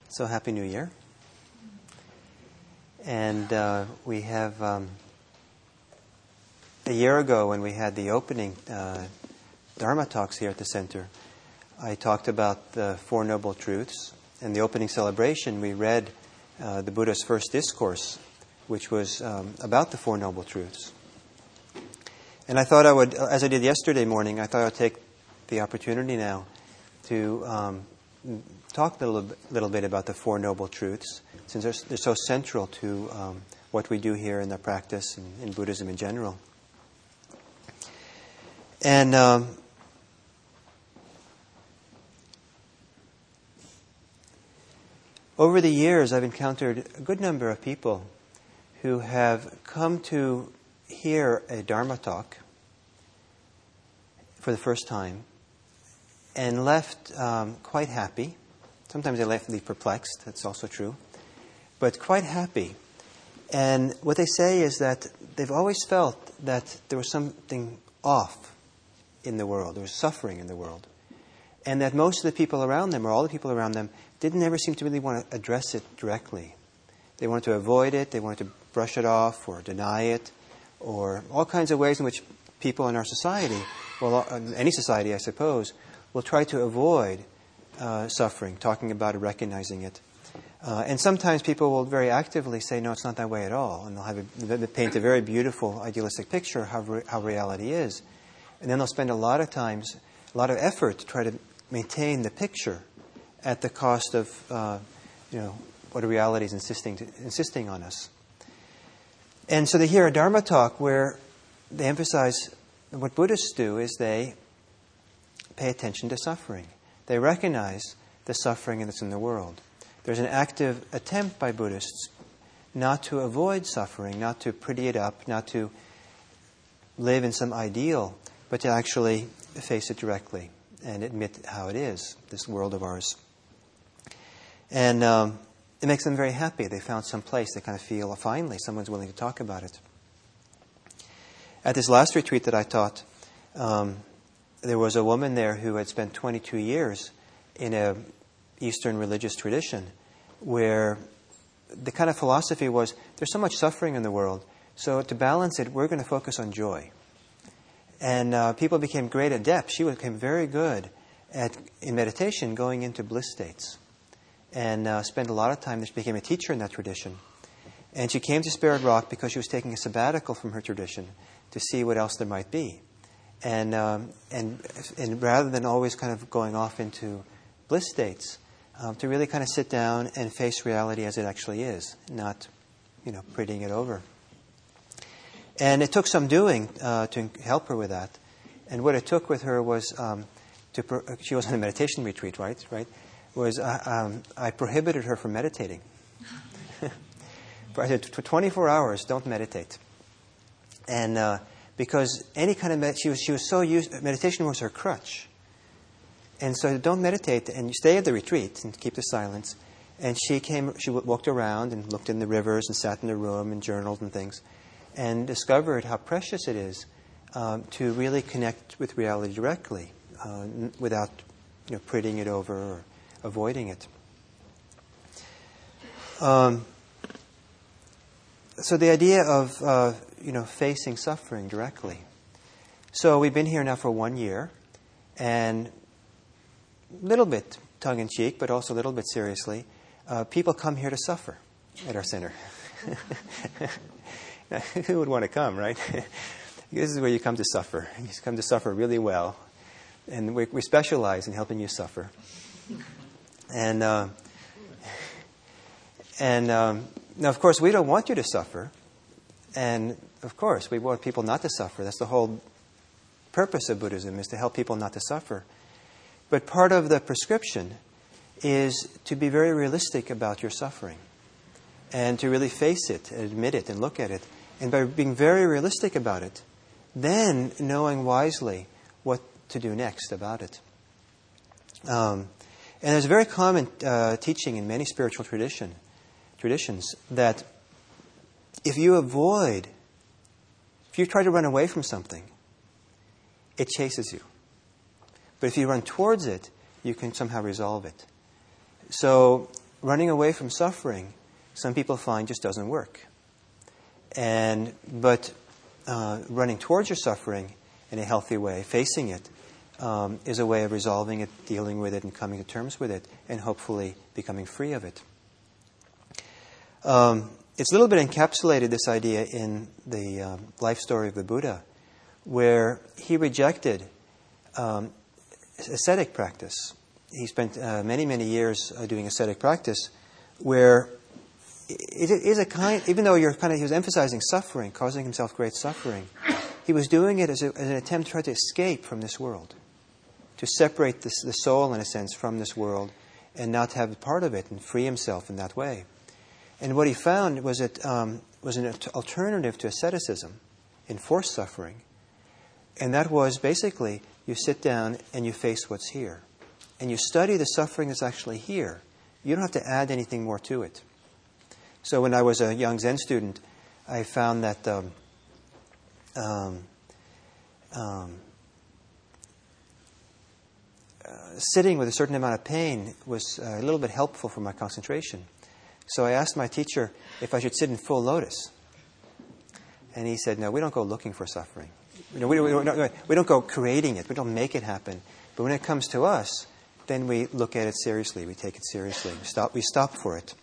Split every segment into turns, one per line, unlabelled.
So Happy New Year. And we have, a year ago when we had the opening Dharma talks here at the center, I talked about the Four Noble Truths. In the opening celebration, we read the Buddha's first discourse, which was about the Four Noble Truths. And I thought I would, as I did yesterday morning, I thought I would take the opportunity now to talk a little bit about the Four Noble Truths, since they're so central to what we do here in the practice and in Buddhism in general. And over the years, I've encountered a good number of people who have come to hear a Dharma talk for the first time and left quite happy. Sometimes they leave perplexed, that's also true, but quite happy. And what they say is that they've always felt that there was something off in the world, there was suffering in the world, and that most of the people around them, or all the people around them, didn't ever seem to really want to address it directly. They wanted to avoid it, they wanted to brush it off or deny it, or all kinds of ways in which people in our society, well, any society I suppose, will try to avoid suffering, talking about it, recognizing it. And sometimes people will very actively say, no, it's not that way at all. And they'll paint a very beautiful, idealistic picture of how reality is. And then they'll spend a lot of effort to try to maintain the picture at the cost of, what reality is insisting on us. And so they hear a Dharma talk where they emphasize what Buddhists do is they pay attention to suffering. They recognize the suffering that's in the world. There's an active attempt by Buddhists not to avoid suffering, not to pretty it up, not to live in some ideal, but to actually face it directly and admit how it is, this world of ours. And it makes them very happy. They found some place they kind of feel, finally, someone's willing to talk about it. At this last retreat that I taught, there was a woman there who had spent 22 years in an Eastern religious tradition where the kind of philosophy was, there's so much suffering in the world, so to balance it, we're going to focus on joy. And people became great adepts. She became very good in meditation, going into bliss states. And spent a lot of time. She became a teacher in that tradition. And she came to Spirit Rock because she was taking a sabbatical from her tradition to see what else there might be. And rather than always kind of going off into bliss states, to really kind of sit down and face reality as it actually is, not, prettying it over. And it took some doing to help her with that. And what it took with her was she was on a meditation retreat, right? Was I prohibited her from meditating. I said, for 24 hours, don't meditate. And because any kind of she was so used, meditation was her crutch. And so don't meditate and stay at the retreat and keep the silence. And she walked around and looked in the rivers and sat in the room and journaled and things, and discovered how precious it is to really connect with reality directly without prettying it over or avoiding it. So the idea of facing suffering directly. So we've been here now for 1 year, and a little bit tongue-in-cheek, but also a little bit seriously, people come here to suffer at our center. Now, who would want to come, right? This is where you come to suffer. You come to suffer really well, and we specialize in helping you suffer. And now, of course, we don't want you to suffer. And, of course, we want people not to suffer. That's the whole purpose of Buddhism, is to help people not to suffer. But part of the prescription is to be very realistic about your suffering and to really face it, admit it, and look at it. And by being very realistic about it, then knowing wisely what to do next about it. And there's a very common teaching in many spiritual traditions that if you try to run away from something, it chases you. But if you run towards it, you can somehow resolve it. So running away from suffering, some people find just doesn't work. But running towards your suffering in a healthy way, facing it, is a way of resolving it, dealing with it, and coming to terms with it, and hopefully becoming free of it. It's a little bit encapsulated, this idea, in the life story of the Buddha, where he rejected ascetic practice. He spent many, many years doing ascetic practice, where it is a kind, even though he was emphasizing suffering, causing himself great suffering, he was doing it as an attempt to try to escape from this world, to separate the soul, in a sense, from this world, and not have a part of it, and free himself in that way. And what he found was an alternative to asceticism, enforced suffering. And that was basically, you sit down and you face what's here. And you study the suffering that's actually here. You don't have to add anything more to it. So when I was a young Zen student, I found that sitting with a certain amount of pain was a little bit helpful for my concentration. So I asked my teacher if I should sit in full lotus. And he said, no, we don't go looking for suffering. We don't go creating it. We don't make it happen. But when it comes to us, then we look at it seriously. We take it seriously. We stop for it.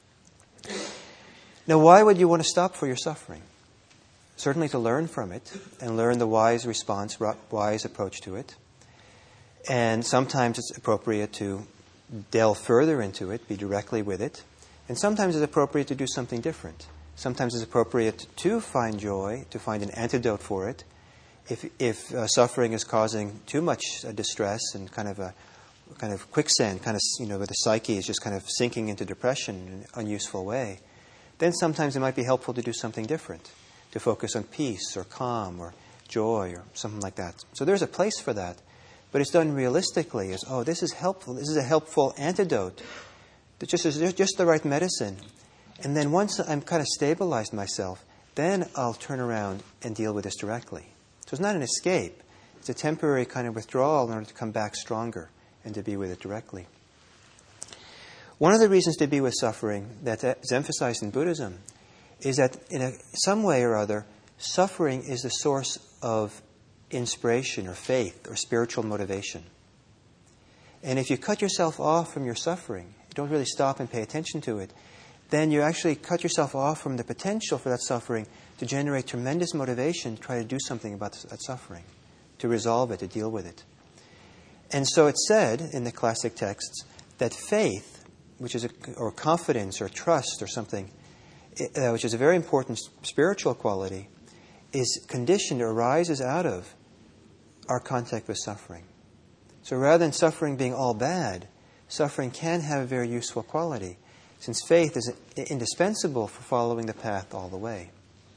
Now, why would you want to stop for your suffering? Certainly to learn from it and learn the wise response, wise approach to it. And sometimes it's appropriate to delve further into it, be directly with it. And sometimes it's appropriate to do something different. Sometimes it's appropriate to find joy, to find an antidote for it. If suffering is causing too much distress and kind of quicksand, where the psyche is just kind of sinking into depression in an unuseful way, then sometimes it might be helpful to do something different, to focus on peace or calm or joy or something like that. So there's a place for that. But it's done realistically as, this is helpful. This is a helpful antidote. It's just the right medicine. And then once I'm kind of stabilized myself, then I'll turn around and deal with this directly. So it's not an escape. It's a temporary kind of withdrawal in order to come back stronger and to be with it directly. One of the reasons to be with suffering that is emphasized in Buddhism is that in some way or other, suffering is the source of inspiration or faith or spiritual motivation. And if you cut yourself off from your suffering, you don't really stop and pay attention to it, then you actually cut yourself off from the potential for that suffering to generate tremendous motivation to try to do something about that suffering, to resolve it, to deal with it. And so it's said in the classic texts that faith, or confidence or trust or something, which is a very important spiritual quality, is conditioned or arises out of our contact with suffering. So rather than suffering being all bad, suffering can have a very useful quality, since faith is indispensable for following the path all the way.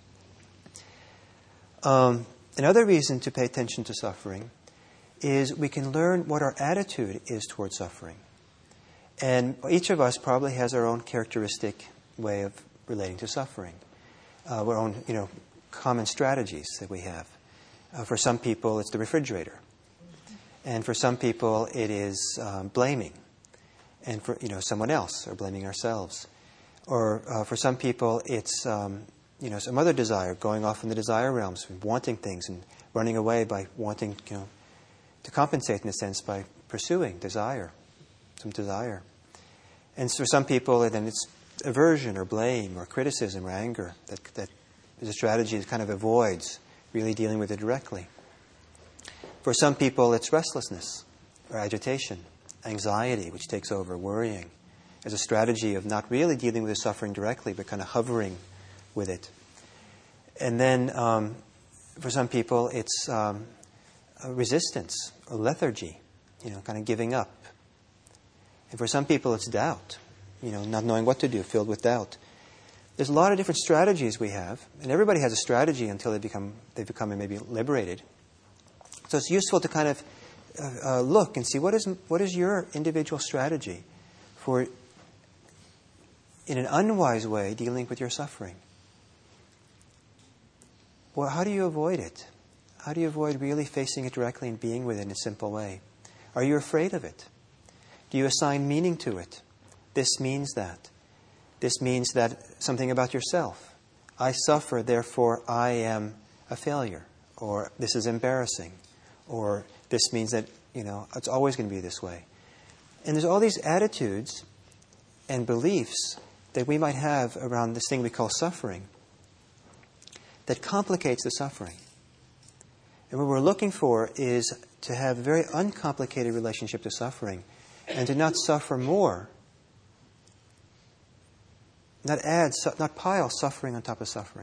Another reason to pay attention to suffering is we can learn what our attitude is towards suffering. And each of us probably has our own characteristic way of relating to suffering, our own, common strategies that we have. For some people, it's the refrigerator. And for some people, it is blaming. And for someone else, or blaming ourselves. Or for some people, it's some other desire, going off in the desire realms, wanting things and running away by wanting to compensate, in a sense, by pursuing some desire. And for some people, then it's aversion or blame or criticism or anger that is a strategy that kind of avoids really dealing with it directly. For some people, it's restlessness or agitation, anxiety, which takes over, worrying, as a strategy of not really dealing with the suffering directly, but kind of hovering with it. And then for some people, it's resistance or lethargy, kind of giving up. And for some people, it's doubt, not knowing what to do, filled with doubt. There's a lot of different strategies we have, and everybody has a strategy until they become maybe liberated. So it's useful to kind of look and see what is your individual strategy for, in an unwise way, dealing with your suffering. Well, how do you avoid it? How do you avoid really facing it directly and being with it in a simple way? Are you afraid of it? Do you assign meaning to it? this means that. This means that something about yourself. I suffer, therefore I am a failure. Or this is embarrassing. Or this means that, it's always going to be this way. And there's all these attitudes and beliefs that we might have around this thing we call suffering that complicates the suffering. And what we're looking for is to have a very uncomplicated relationship to suffering and to not suffer more, not pile suffering on top of suffering.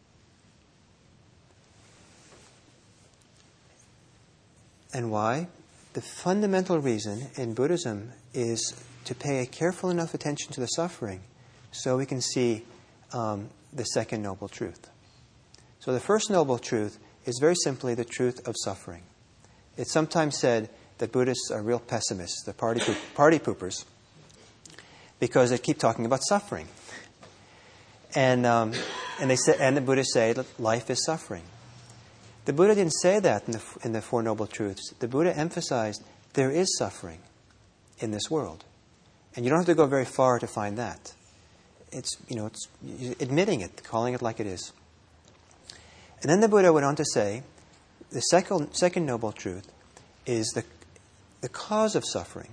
And why? The fundamental reason in Buddhism is to pay a careful enough attention to the suffering so we can see the second noble truth. So the first noble truth is very simply the truth of suffering. It's sometimes said that Buddhists are real pessimists, they're party poopers, because they keep talking about suffering. And the Buddhists say that life is suffering. The Buddha didn't say that in the Four Noble Truths. The Buddha emphasized there is suffering in this world. And you don't have to go very far to find that. It's admitting it, calling it like it is. And then the Buddha went on to say, the second noble truth is the cause of suffering.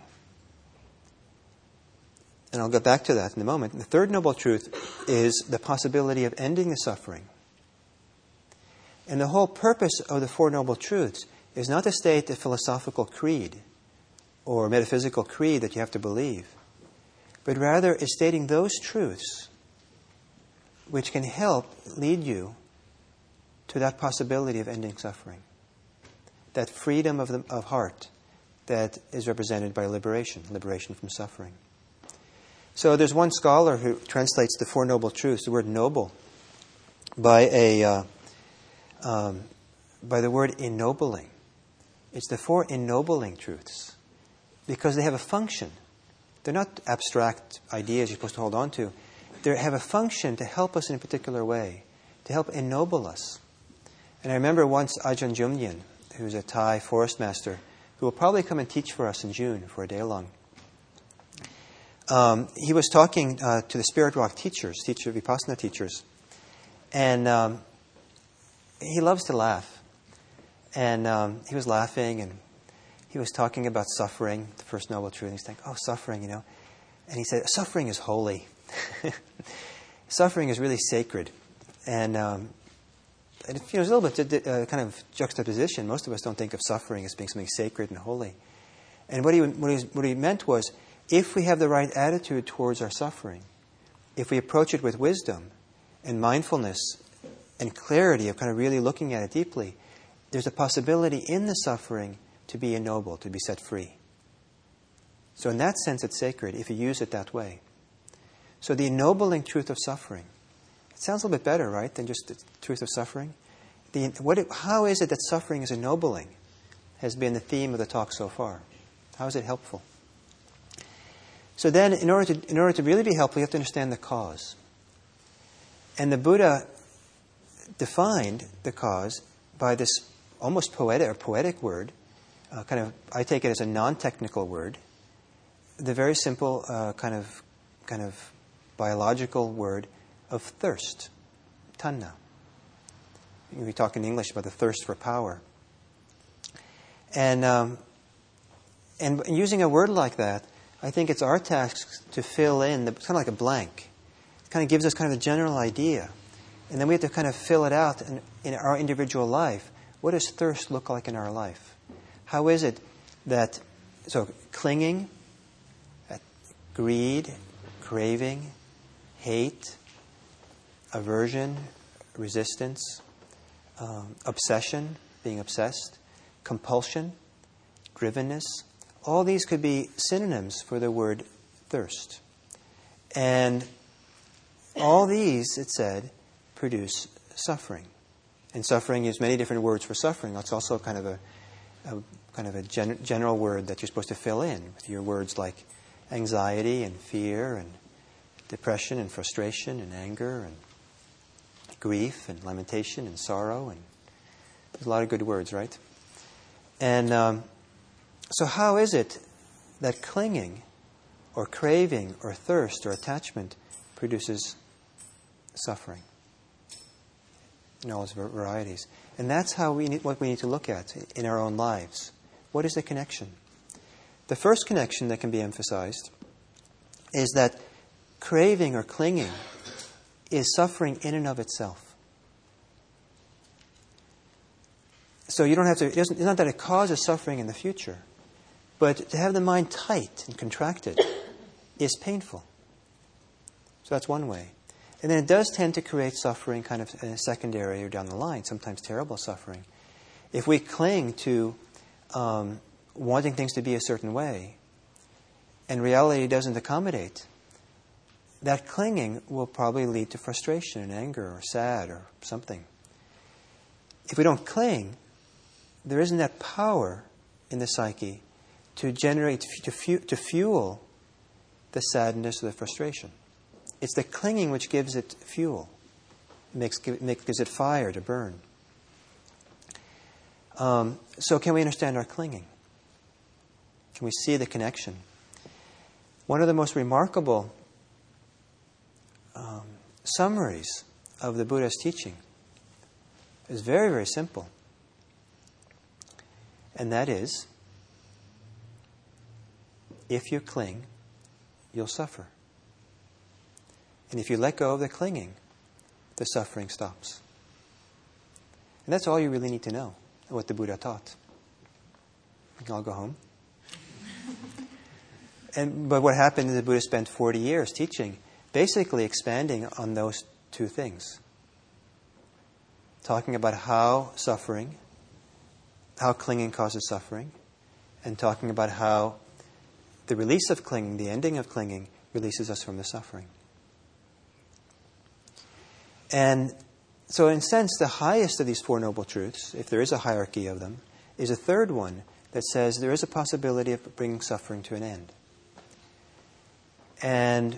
And I'll get back to that in a moment. The third noble truth is the possibility of ending the suffering. And the whole purpose of the Four Noble Truths is not to state a philosophical creed or metaphysical creed that you have to believe, but rather is stating those truths which can help lead you to that possibility of ending suffering, that freedom of heart that is represented by liberation from suffering. So there's one scholar who translates the Four Noble Truths, the word noble, by the word ennobling. It's the four ennobling truths because they have a function. They're not abstract ideas you're supposed to hold on to. They have a function to help us in a particular way, to help ennoble us. And I remember once Ajahn Jumnien, who's a Thai forest master, who will probably come and teach for us in June for a day long. He was talking to the Spirit Rock Vipassana teachers, and he loves to laugh. And he was laughing, and he was talking about suffering, the first noble truth. And he's like, oh, suffering, And he said, suffering is holy. Suffering is really sacred. And there's a little bit kind of juxtaposition. Most of us don't think of suffering as being something sacred and holy. And what he meant was, if we have the right attitude towards our suffering, if we approach it with wisdom and mindfulness and clarity of kind of really looking at it deeply, there's a possibility in the suffering to be ennobled, to be set free. So in that sense, it's sacred if you use it that way. So the ennobling truth of suffering. It sounds a little bit better, right, than just the truth of suffering? How is it that suffering is ennobling has been the theme of the talk so far. How is it helpful? So then, in order to really be helpful, you have to understand the cause. And the Buddha defined the cause by this almost poetic word, I take it as a non-technical word, the very simple kind of biological word of thirst, tanha. We talk in English about the thirst for power. And using a word like that, I think it's our task to fill in, kind of like a blank. It kind of gives us kind of a general idea. And then we have to kind of fill it out in our individual life. What does thirst look like in our life? How is it that, so clinging, greed, craving, hate, aversion, resistance, obsession, being obsessed, compulsion, drivenness, all these could be synonyms for the word thirst. And all these, it said, produce suffering. And suffering is many different words for suffering. That's also kind of a general word that you're supposed to fill in with your words like anxiety and fear and depression and frustration and anger and grief and lamentation and sorrow. And there's a lot of good words, right? And so how is it that clinging or craving, or thirst, or attachment produces suffering in all its varieties. And that's how what we need to look at in our own lives. What is the connection? The first connection that can be emphasized is that craving or clinging is suffering in and of itself. So you don't have to, it's not that it causes suffering in the future, but to have the mind tight and contracted is painful. So that's one way. And then it does tend to create suffering kind of in a secondary or down the line, sometimes terrible suffering. If we cling to wanting things to be a certain way, and reality doesn't accommodate, that clinging will probably lead to frustration and anger or sad or something. If we don't cling, there isn't that power in the psyche to generate, to fuel the sadness or the frustration. It's the clinging which gives it fuel, gives it fire to burn. So can we understand our clinging? Can we see the connection? One of the most remarkable summaries of the Buddha's teaching is very, very simple. And that is, if you cling, you'll suffer. And if you let go of the clinging, the suffering stops. And that's all you really need to know, what the Buddha taught. I'll go home. But what happened is the Buddha spent 40 years teaching, basically expanding on those two things. Talking about how clinging causes suffering, and talking about how the release of clinging, the ending of clinging, releases us from the suffering. And so in a sense, the highest of these Four Noble Truths, if there is a hierarchy of them, is a third one that says there is a possibility of bringing suffering to an end. And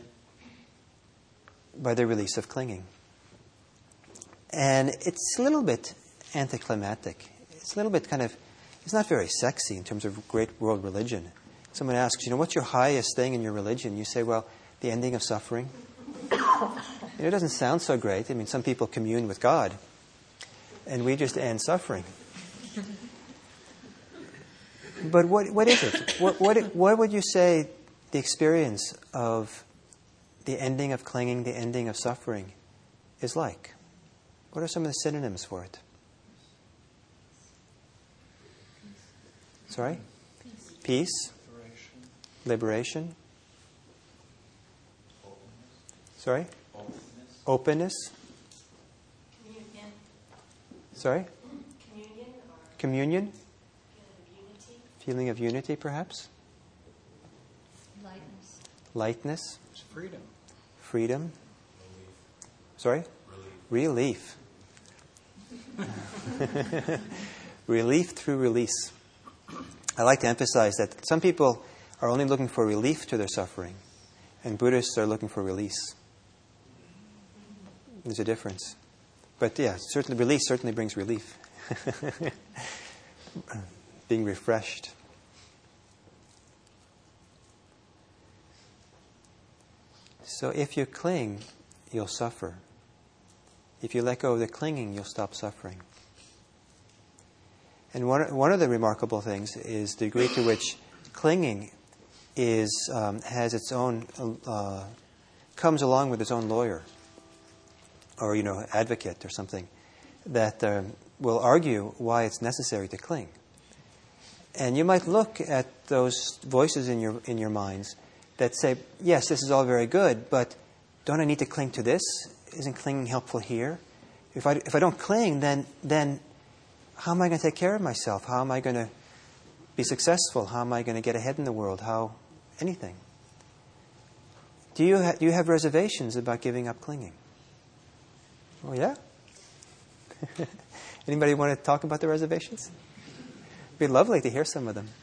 by the release of clinging. And it's a little bit anticlimactic. It's a little bit it's not very sexy in terms of great world religion. Someone asks, what's your highest thing in your religion? You say, well, the ending of suffering. It doesn't sound so great. I mean, some people commune with God, and we just end suffering. But what is it? What would you say the experience of the ending of clinging, the ending of suffering, is like? What are some of the synonyms for it? Sorry? Peace. Liberation. Sorry? Openness.
Communion.
Sorry? Communion.
Feeling of unity.
Feeling of unity, perhaps. Lightness.
It's freedom.
Freedom. Sorry? Relief. Relief through release. I like to emphasize that some people are only looking for relief to their suffering, and Buddhists are looking for release. There's a difference. But yeah, certainly release certainly brings relief. Being refreshed. So if you cling, you'll suffer. If you let go of the clinging, you'll stop suffering. And one of the remarkable things is the degree to which clinging has its own comes along with its own lawyer, or advocate or something that will argue why it's necessary to cling. And you might look at those voices in your minds that say, yes, this is all very good, but don't I need to cling to this? Isn't clinging helpful here? If I don't cling, then how am I going to take care of myself? How am I going to be successful? How am I going to get ahead in the world? Anything? Do you have reservations about giving up clinging? Oh yeah? Anybody want to talk about the reservations? It'd be lovely to hear some of them.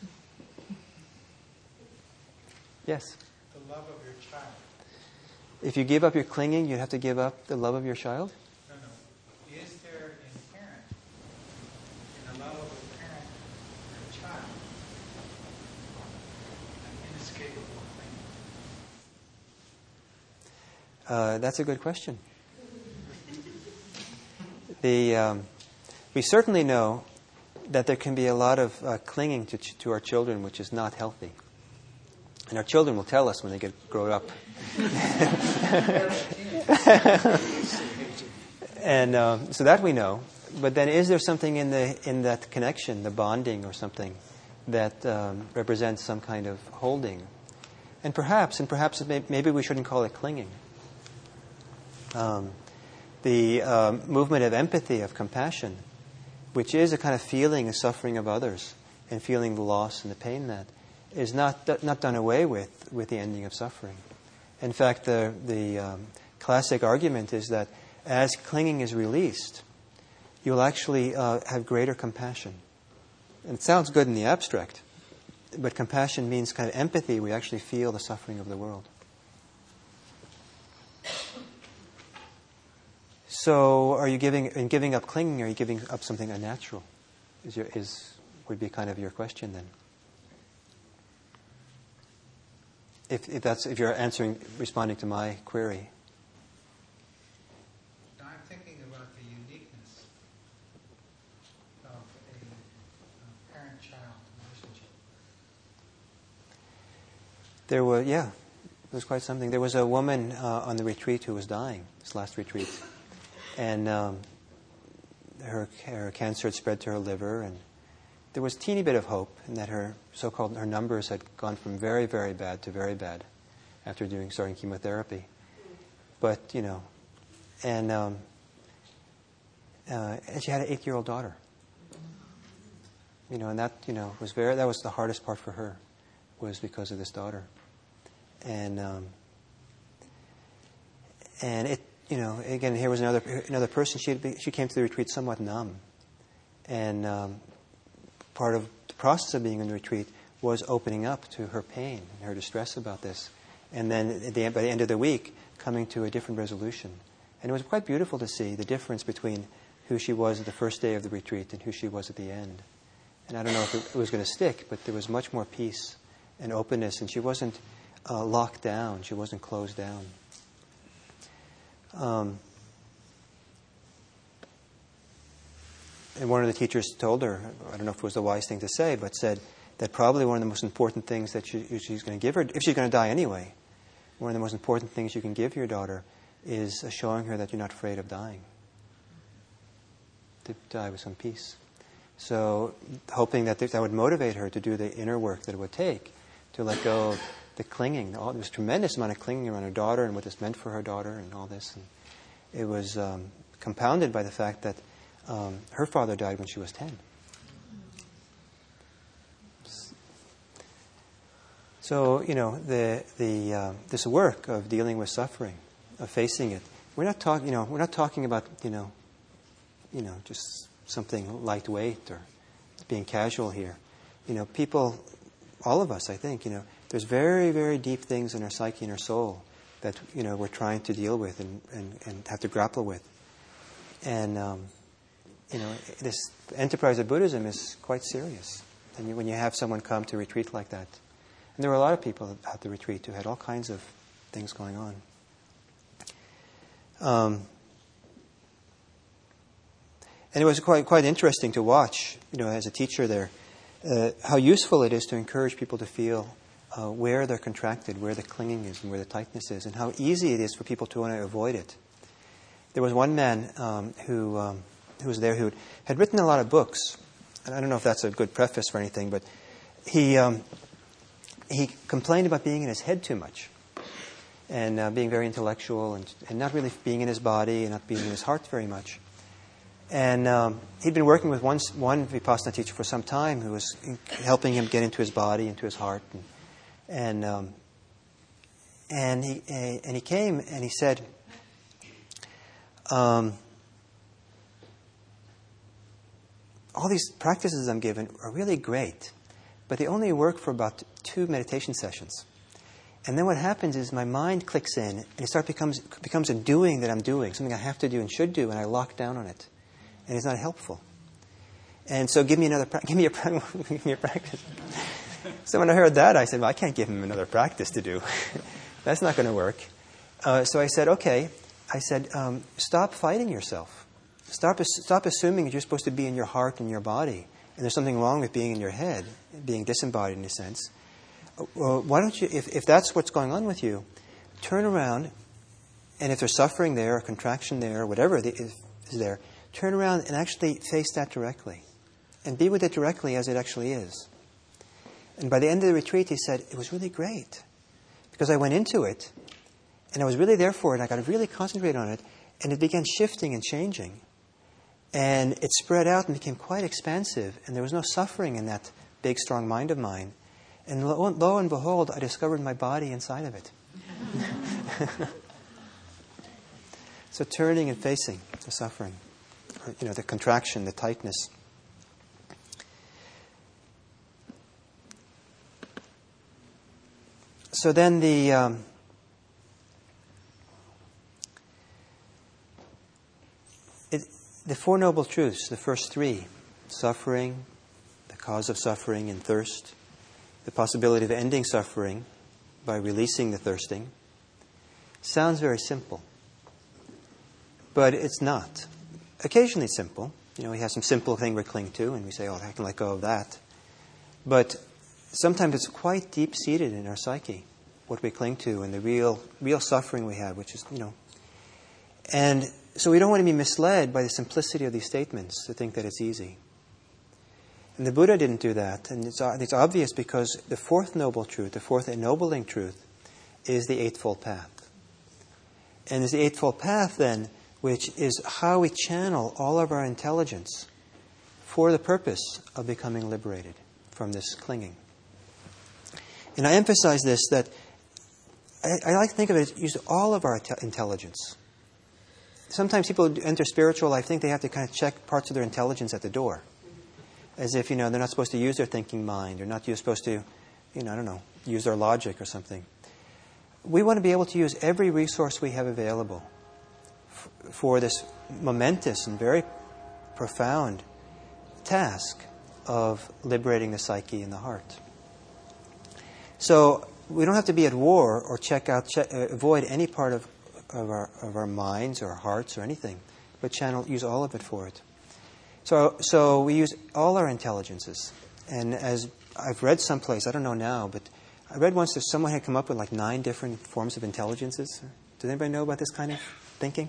Yes?
The love of your child.
If you give up your clinging, you have to give up the love of your child?
No. Is there inherent in the love of a parent for a child an inescapable thing?
That's a good question. We certainly know that there can be a lot of clinging to our children, which is not healthy. And our children will tell us when they get grown up. And so that we know. But then is there something in that connection, the bonding or something, that represents some kind of holding? And perhaps maybe we shouldn't call it clinging. The movement of empathy, of compassion, which is a kind of feeling the suffering of others and feeling the loss and the pain that is not done away with the ending of suffering. In fact, the classic argument is that as clinging is released, you'll actually have greater compassion. And it sounds good in the abstract, but compassion means kind of empathy. We actually feel the suffering of the world. So, are you giving up clinging? Are you giving up something unnatural? Would be kind of your question then. If you're responding to my query.
I'm thinking about the uniqueness of a parent-child relationship.
It was quite something. There was a woman on the retreat who was dying, this last retreat. And her cancer had spread to her liver, and there was a teeny bit of hope in that her numbers had gone from very, very bad to very bad after starting chemotherapy. But, and she had an 8-year-old daughter. And that, that was the hardest part for her, was because of this daughter. And it, again, here was another person. She came to the retreat somewhat numb, and part of the process of being in the retreat was opening up to her pain and her distress about this, and then by the end of the week, coming to a different resolution. And it was quite beautiful to see the difference between who she was at the first day of the retreat and who she was at the end. And I don't know if it was going to stick, but there was much more peace and openness, and she wasn't locked down. She wasn't closed down. And one of the teachers told her, I don't know if it was the wise thing to say, but said that probably one of the most important things that she's going to give her, if she's going to die anyway, one of the most important things you can give your daughter is showing her that you're not afraid of dying. To die with some peace. So hoping that would motivate her to do the inner work that it would take to let go of the clinging. There was a tremendous amount of clinging around her daughter and what this meant for her daughter and all this. And it was compounded by the fact that her father died when she was 10. So, this work of dealing with suffering, of facing it, we're not talking about, just something lightweight or being casual here. People, all of us, I think, there's very, very deep things in our psyche and our soul that, we're trying to deal with and have to grapple with. And, this enterprise of Buddhism is quite serious. And when you have someone come to retreat like that, and there were a lot of people at the retreat who had all kinds of things going on. And it was quite interesting to watch, as a teacher there, how useful it is to encourage people to feel where they're contracted, where the clinging is, and where the tightness is, and how easy it is for people to want to avoid it. There was one man who was there who had written a lot of books. And I don't know if that's a good preface for anything, but he complained about being in his head too much and being very intellectual and not really being in his body and not being in his heart very much. And he'd been working with one Vipassana teacher for some time who was helping him get into his body, into his heart. And he came and he said, all these practices I'm given are really great, but they only work for about 2 meditation sessions. And then what happens is my mind clicks in, and it becomes a doing that I'm doing, something I have to do and should do, and I lock down on it. And it's not helpful. And so give me a practice. So when I heard that, I said, well, I can't give him another practice to do. That's not going to work. So I said, okay. I said, stop fighting yourself. Stop assuming that you're supposed to be in your heart and your body, and there's something wrong with being in your head, being disembodied in a sense. Why don't you, if that's what's going on with you, turn around, and if there's suffering there, or contraction there, or whatever is there, turn around and actually face that directly, and be with it directly as it actually is. And by the end of the retreat, he said, it was really great, because I went into it, and I was really there for it, and I got to really concentrate on it, and it began shifting and changing. And it spread out and became quite expansive, and there was no suffering in that big, strong mind of mine. And lo and behold, I discovered my body inside of it. So turning and facing the suffering, or, the contraction, the tightness. So then the Four Noble Truths, the first three, suffering, the cause of suffering and thirst, the possibility of ending suffering by releasing the thirsting, sounds very simple. But it's not. Occasionally it's simple. We have some simple thing we cling to, and we say, I can let go of that. But sometimes it's quite deep-seated in our psyche, what we cling to, and the real suffering we have, which is, And so we don't want to be misled by the simplicity of these statements to think that it's easy. And the Buddha didn't do that. And it's obvious because the fourth noble truth, the fourth ennobling truth, is the Eightfold Path. And it's the Eightfold Path, then, which is how we channel all of our intelligence for the purpose of becoming liberated from this clinging. And I emphasize this, that I like to think of it as use all of our intelligence. Sometimes people enter spiritual life, think they have to kind of check parts of their intelligence at the door. As if, they're not supposed to use their thinking mind, or not supposed to, use their logic or something. We want to be able to use every resource we have available for this momentous and very profound task of liberating the psyche and the heart. So we don't have to be at war or avoid any part of our minds or our hearts or anything, but use all of it for it. So we use all our intelligences. And as I've read someplace, I don't know now, but I read once that someone had come up with 9 different forms of intelligences. Does anybody know about this kind of thinking?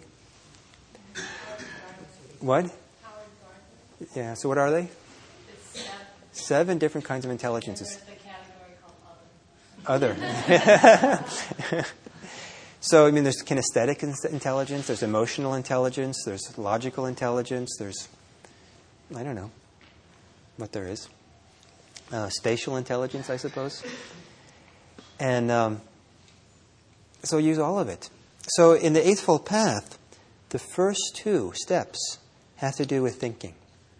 What? Yeah, so what are they?
It's
7 different kinds of intelligences.
There's a category called
Other. So, there's kinesthetic intelligence, there's emotional intelligence, there's logical intelligence, there's, I don't know what there is. Spatial intelligence, I suppose. And so use all of it. So in the Eightfold Path, the first 2 steps have to do with thinking.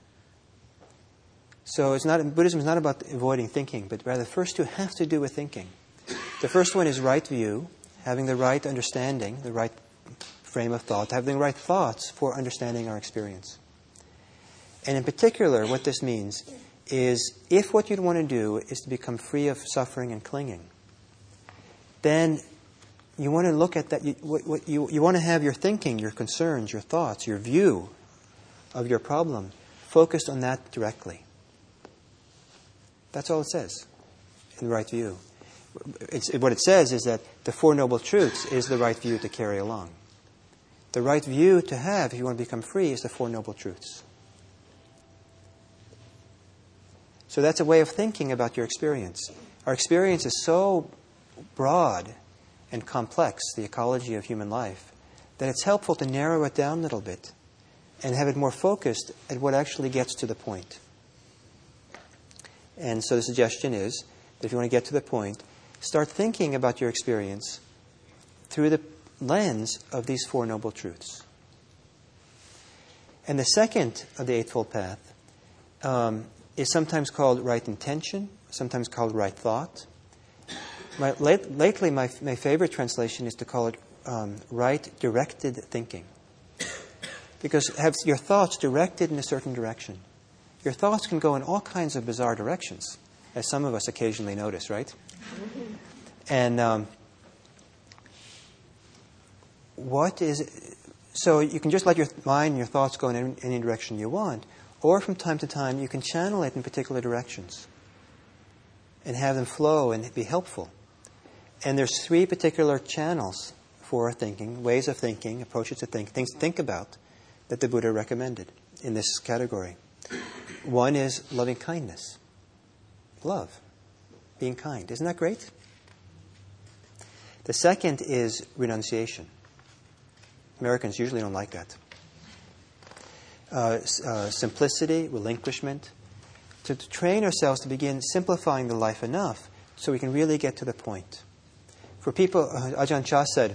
So Buddhism is not about avoiding thinking, but rather the first 2 have to do with thinking. The first one is right view, having the right understanding, the right frame of thought, having the right thoughts for understanding our experience. And in particular, what this means is if what you'd want to do is to become free of suffering and clinging, then you want to look at that. You want to have your thinking, your concerns, your thoughts, your view of your problem focused on that directly. That's all it says in the right view. What it says is that the Four Noble Truths is the right view to carry along. The right view to have if you want to become free is the Four Noble Truths. So that's a way of thinking about your experience. Our experience is so broad and complex, the ecology of human life, that it's helpful to narrow it down a little bit and have it more focused at what actually gets to the point. And so the suggestion is that if you want to get to the point, start thinking about your experience through the lens of these Four Noble Truths. And the second of the Eightfold Path is sometimes called right intention, sometimes called right thought. Lately, my favorite translation is to call it right directed thinking. Because have your thoughts directed in a certain direction. Your thoughts can go in all kinds of bizarre directions, as some of us occasionally notice, right? And So you can just let your mind and your thoughts go in any direction you want, or from time to time you can channel it in particular directions and have them flow and be helpful. And there's 3 particular channels for thinking, ways of thinking, approaches to think, things to think about that the Buddha recommended in this category. One is loving kindness. Love. Being kind. Isn't that great? The second is renunciation. Americans usually don't like that. Simplicity, relinquishment. To train ourselves to begin simplifying the life enough so we can really get to the point. For people, Ajahn Chah said,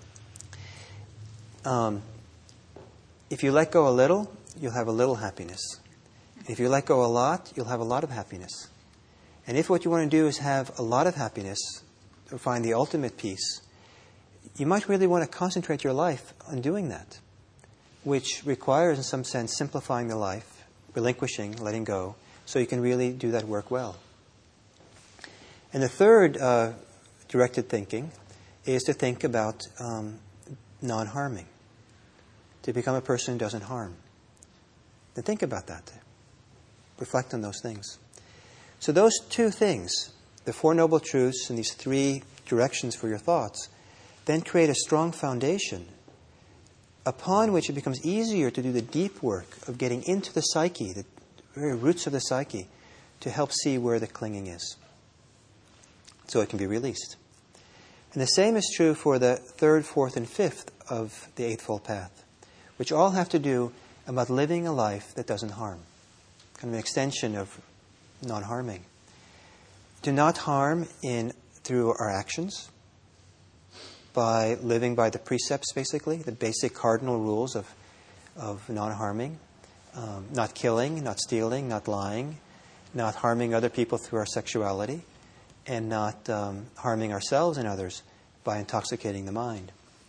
if you let go a little, you'll have a little happiness. If you let go a lot, you'll have a lot of happiness. And if what you want to do is have a lot of happiness, or find the ultimate peace, you might really want to concentrate your life on doing that, which requires, in some sense, simplifying the life, relinquishing, letting go, so you can really do that work well. And the third directed thinking is to think about non-harming, to become a person who doesn't harm. Then think about that. Reflect on those things. So those 2 things, the 4 Noble Truths and these 3 directions for your thoughts, then create a strong foundation upon which it becomes easier to do the deep work of getting into the psyche, the very roots of the psyche, to help see where the clinging is, so it can be released. And the same is true for the 3rd, 4th, and 5th of the Eightfold Path, which all have to do about living a life that doesn't harm, kind of an extension of non-harming. Do not harm through our actions, by living by the precepts, basically, the basic cardinal rules of non-harming, not killing, not stealing, not lying, not harming other people through our sexuality, and not harming ourselves and others by intoxicating the mind.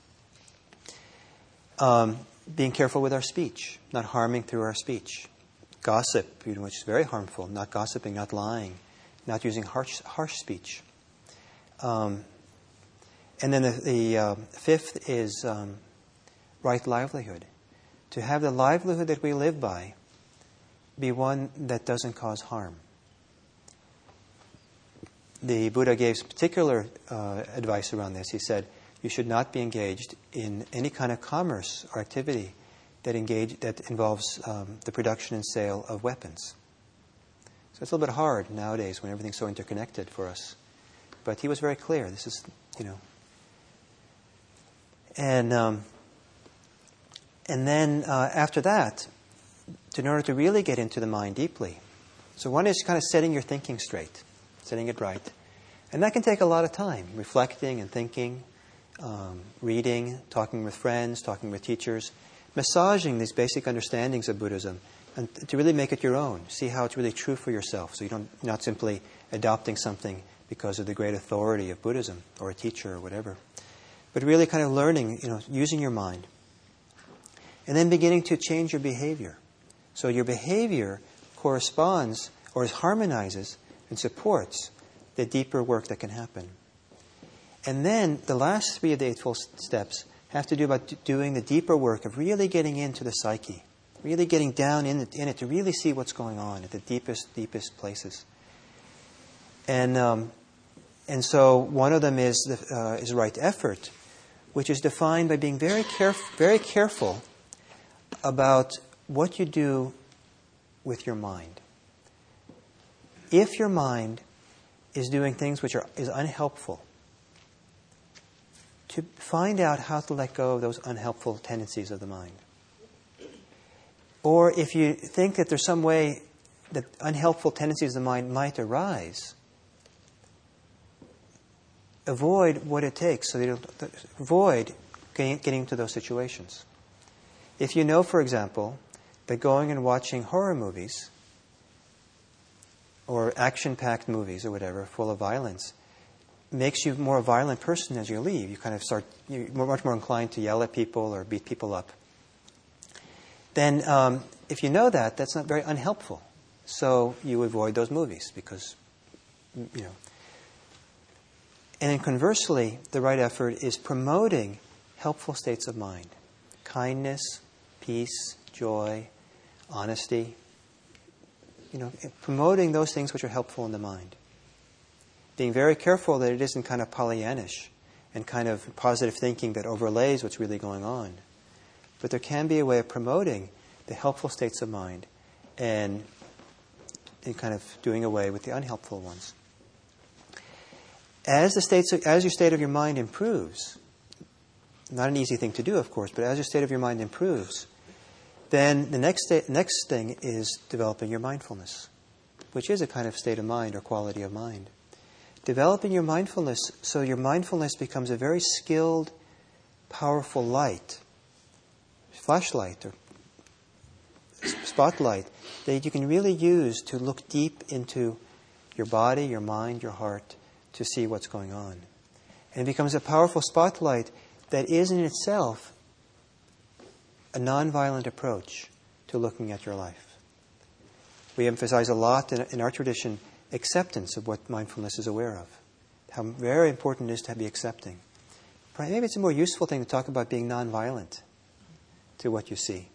Being careful with our speech, not harming through our speech. Gossip, which is very harmful, not gossiping, not lying, not using harsh speech. And then the 5th is right livelihood. To have the livelihood that we live by be one that doesn't cause harm. The Buddha gave particular advice around this. He said, you should not be engaged in any kind of commerce or activity that involves the production and sale of weapons. So it's a little bit hard nowadays when everything's so interconnected for us. But he was very clear. This is, And then after that, in order to really get into the mind deeply, so one is kind of setting your thinking straight, setting it right. And that can take a lot of time, reflecting and thinking, reading, talking with friends, talking with teachers, massaging these basic understandings of Buddhism, and to really make it your own. See how it's really true for yourself, so you're not simply adopting something because of the great authority of Buddhism or a teacher or whatever. But really kind of learning, using your mind. And then beginning to change your behavior. So your behavior corresponds or harmonizes and supports the deeper work that can happen. And then the last 3 of the Eightfold Steps have to do about doing the deeper work of really getting into the psyche, really getting down in it to really see what's going on at the deepest places. And so one of them is right effort, which is defined by being very careful about what you do with your mind. If your mind is doing things which is unhelpful, to find out how to let go of those unhelpful tendencies of the mind. Or if you think that there's some way that unhelpful tendencies of the mind might arise, avoid what it takes so that you don't avoid getting into those situations. If you know, for example, that going and watching horror movies or action-packed movies or whatever, full of violence, makes you more a violent person as you leave. You kind of you're much more inclined to yell at people or beat people up. Then if you know that, that's not very unhelpful. So you avoid those movies because, And then conversely, the right effort is promoting helpful states of mind. Kindness, peace, joy, honesty. Promoting those things which are helpful in the mind. Being very careful that it isn't kind of Pollyannish and kind of positive thinking that overlays what's really going on. But there can be a way of promoting the helpful states of mind and kind of doing away with the unhelpful ones. As your state of your mind improves, not an easy thing to do, of course, but as your state of your mind improves, then the next thing is developing your mindfulness, which is a kind of state of mind or quality of mind. Developing your mindfulness so your mindfulness becomes a very skilled, powerful light, flashlight or spotlight that you can really use to look deep into your body, your mind, your heart to see what's going on. And it becomes a powerful spotlight that is in itself a nonviolent approach to looking at your life. We emphasize a lot in our tradition acceptance of what mindfulness is aware of. How very important it is to be accepting. Maybe it's a more useful thing to talk about being nonviolent to what you see.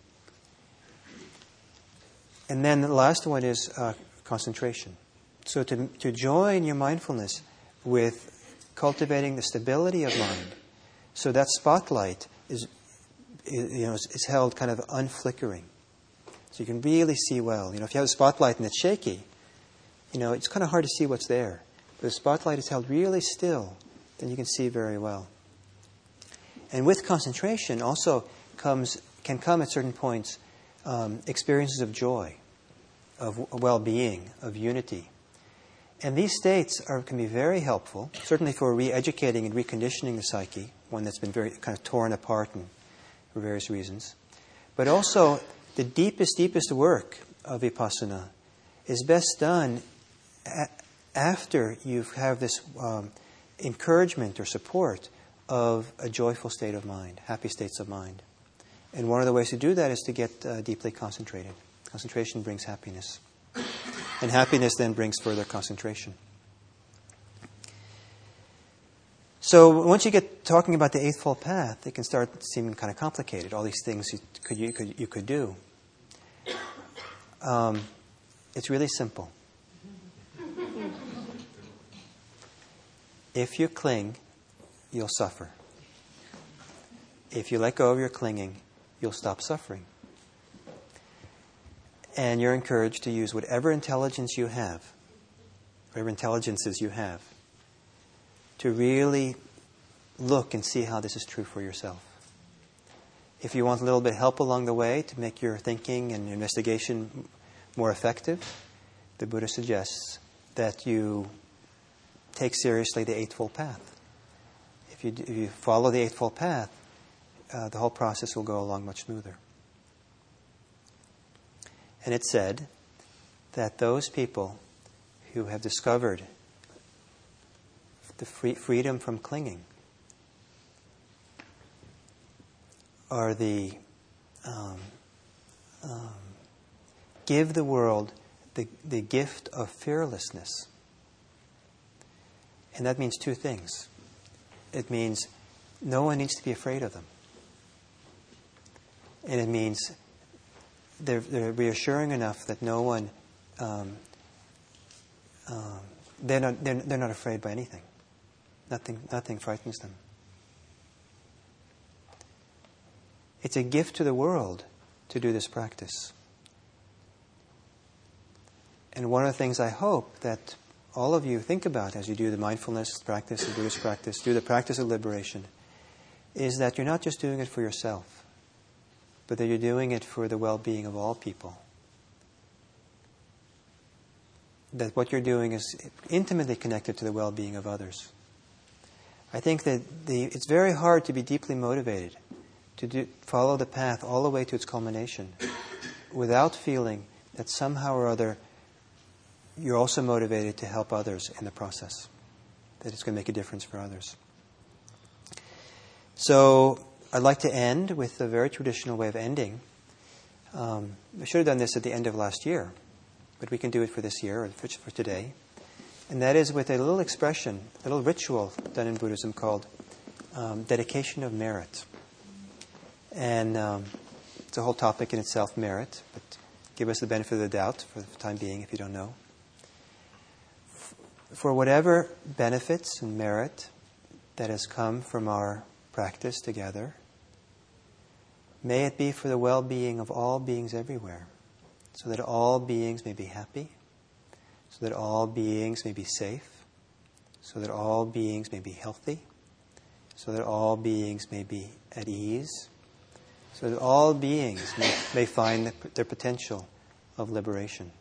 And then the last one is concentration. So to join your mindfulness with cultivating the stability of mind, so that spotlight is held kind of unflickering. So you can really see well. If you have a spotlight and it's shaky, it's kind of hard to see what's there. But if the spotlight is held really still, then you can see very well. And with concentration also can come at certain points experiences of joy, of well-being, of unity. And these states can be very helpful, certainly for re-educating and reconditioning the psyche, one that's been very kind of torn apart for various reasons. But also, the deepest work of vipassana is best done after you have this encouragement or support of a joyful state of mind, happy states of mind. And one of the ways to do that is to get deeply concentrated. Concentration brings happiness. And happiness then brings further concentration. So once you get talking about the Eightfold Path, it can start seeming kind of complicated. All these things you could do. It's really simple. If you cling, you'll suffer. If you let go of your clinging, you'll stop suffering. And you're encouraged to use whatever intelligences you have, to really look and see how this is true for yourself. If you want a little bit of help along the way to make your thinking and your investigation more effective, the Buddha suggests that you take seriously the Eightfold Path. If you follow the Eightfold Path, the whole process will go along much smoother. And it's said that those people who have discovered the freedom from clinging are give the world the gift of fearlessness. And that means two things. It means no one needs to be afraid of them. And it means they're reassuring enough that no one, they're not afraid by anything. Nothing frightens them. It's a gift to the world to do this practice. And one of the things I hope that all of you think about as you do the mindfulness practice, the Buddhist practice, do the practice of liberation, is that you're not just doing it for yourself, but that you're doing it for the well-being of all people. That what you're doing is intimately connected to the well-being of others. I think that it's very hard to be deeply motivated to follow the path all the way to its culmination without feeling that somehow or other you're also motivated to help others in the process, that it's going to make a difference for others. So I'd like to end with a very traditional way of ending. I should have done this at the end of last year, but we can do it for this year, or for today. And that is with a little expression, a little ritual done in Buddhism called dedication of merit. And it's a whole topic in itself, merit, but give us the benefit of the doubt for the time being if you don't know. For whatever benefits and merit that has come from our practice together, may it be for the well-being of all beings everywhere, so that all beings may be happy, so that all beings may be safe, so that all beings may be healthy, so that all beings may be at ease, so that all beings may find their potential of liberation.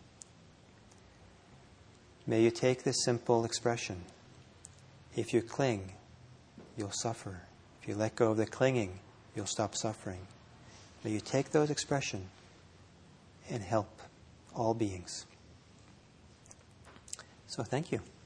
May you take this simple expression: if you cling, you'll suffer. If you let go of the clinging, you'll stop suffering. May you take those expressions and help all beings. So thank you.